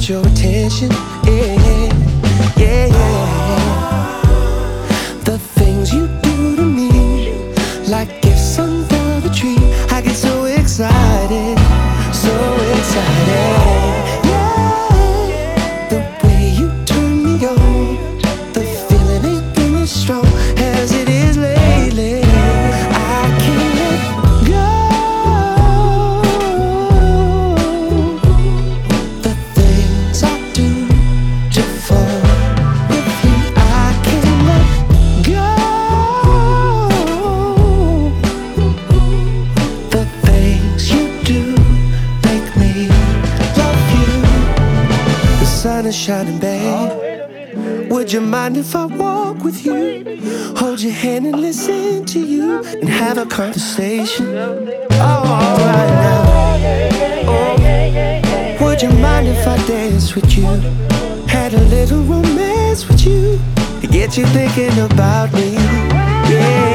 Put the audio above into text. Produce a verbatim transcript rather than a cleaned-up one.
get your attention. Yeah, yeah, yeah. The things you do to me, like gifts under the tree. I get so excited, so excited. Yeah, the way you turn me on, the feeling ain't been as strong as it is lately. I can't let go. The things I do to fall with you, I can't let go. The things you do make me love you. The sun is shining, babe. Would you mind if I walk with you? Hold your hand and listen to you and have a conversation. Oh, alright now. Oh, would you mind if I dance with you? Had a little romance with you to get you thinking about me. Yeah.